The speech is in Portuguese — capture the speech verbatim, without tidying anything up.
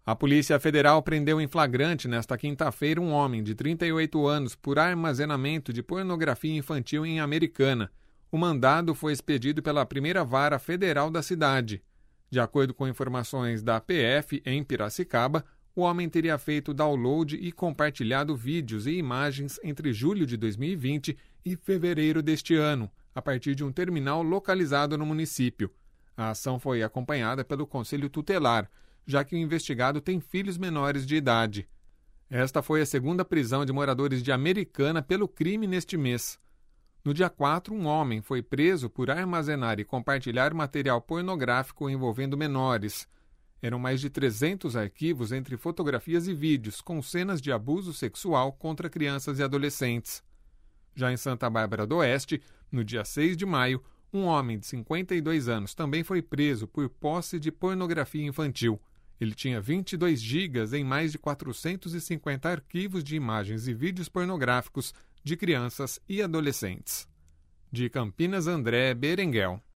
A Polícia Federal prendeu em flagrante nesta quinta-feira um homem de trinta e oito anos por armazenamento de pornografia infantil em Americana. O mandado foi expedido pela primeira vara federal da cidade. De acordo com informações da P F em Piracicaba, o homem teria feito download e compartilhado vídeos e imagens entre julho de dois mil e vinte e fevereiro deste ano, a partir de um terminal localizado no município. A ação foi acompanhada pelo Conselho Tutelar, já que o investigado tem filhos menores de idade. Esta foi a segunda prisão de moradores de Americana pelo crime neste mês. No dia quatro, um homem foi preso por armazenar e compartilhar material pornográfico envolvendo menores. Eram mais de trezentos arquivos entre fotografias e vídeos com cenas de abuso sexual contra crianças e adolescentes. Já em Santa Bárbara do Oeste, no dia seis de maio, um homem de cinquenta e dois anos também foi preso por posse de pornografia infantil. Ele tinha vinte e dois gigas em mais de quatrocentos e cinquenta arquivos de imagens e vídeos pornográficos de crianças e adolescentes. De Campinas, André Berenguel.